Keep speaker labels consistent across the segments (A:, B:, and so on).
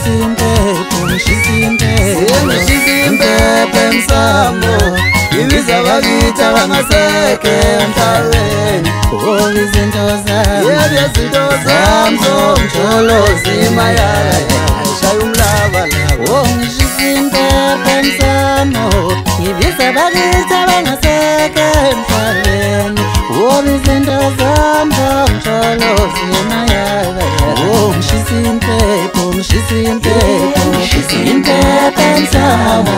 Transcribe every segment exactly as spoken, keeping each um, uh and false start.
A: impepho ngishisa impepho
B: ngishisa impepho emsamo ibiza abakithi abangaseke emhlabeni
A: oh izinto zami
B: yebo izinto zami zomjolozi mayala shaya umlaba labo
A: oh ngishisa impepho emsamo ibiza abakithi abangaseke emhlabeni oh izinto zami zomjolozi mayala oh ngishisa impepho ngishisa impepho ngishisa impepho emsamo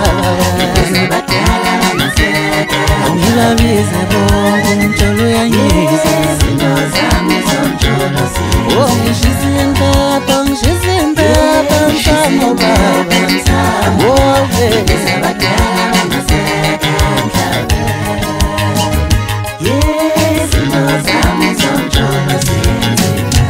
A: angibabize bonke umjolo uyangiza izinto zami zomjolo oh ngishisa impepho ngishisa impepho emsamo baba oh bezabadala bangaseke emhlabeni izinto zami zomjolo zinzima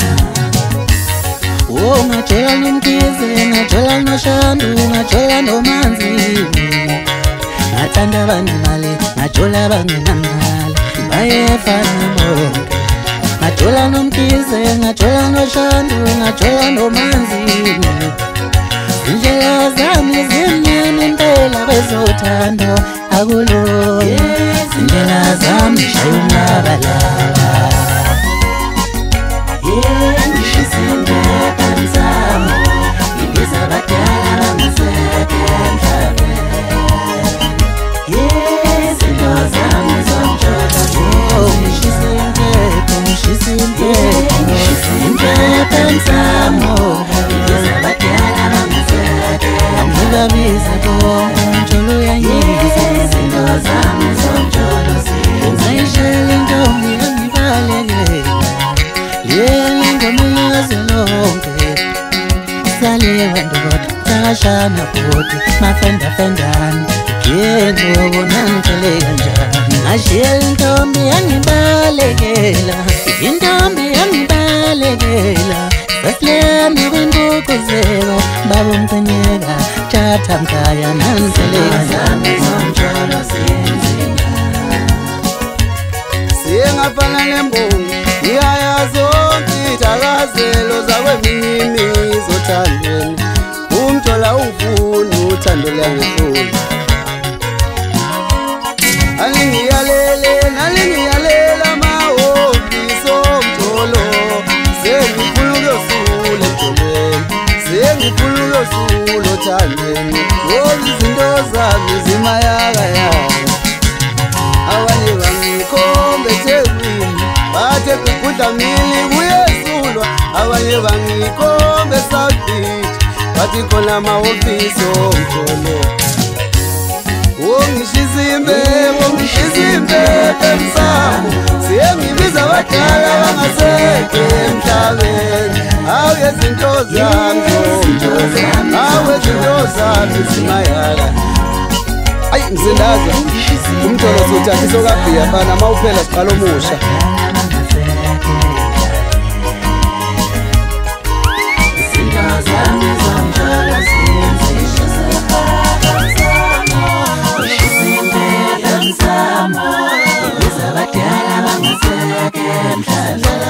A: oh ngajola nomkhize ngajola noShandu ngajola noManzini ngathanda abanemali ngajola abangenamali bayefana bonke ngajola nomkhize ngajola noShandu ngajola noManzini indlela zami zimnyama impela bezothando akulona indlela zami shaya umlabalaba ngishisa impepho emsamo ibiza abadala bangaseke emhlabeni izinto zami zomjolo ngishisa impepho ngishisa impepho ngishisa impepho emsamo ibiza abadala bangaseke angibabize bonke umjolo uyangiza izinto zami zomjolo ngayishela intombi yangibalekela yena ngomulazi lonke saliwa ndoda takashana bodi mafenda fendani yebo bona ngicele kanjani ngashela intombi yangibalekela intombi yangibalekela sasilanda kwintokozelo baba umcenyeka thatha mkhaya nancele kanjani zomjolo siyenzima
B: singafana nembongi ngiyaya zonke ithakazelo zakwemini zothandweni umjola ungifuna uthando lwangifuna alingiyalele nalingiyalela amahhovisi omjolo sengifuna ukuyosula emjolweni sengifuna ukuyosula othandweni ngoba izinto zami zimayakayaka abanye bangikhombe eThekwini bathe kugudlamili kuyesulwa abanye bangikhombe eSouth Beach bathi khona amahhovisi omjolo oh ngishisa impepho ngishisa impepho emsamo siyengibiza abadala bangaseke emhlabeni awu izinto zami zomjolo awu izinto zami zimayala ayi ngisindaza umjolo sothatha isokabhiya bana mawuphela siqala omusha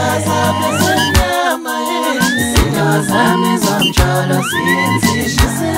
A: zami zomjolo siyenzisha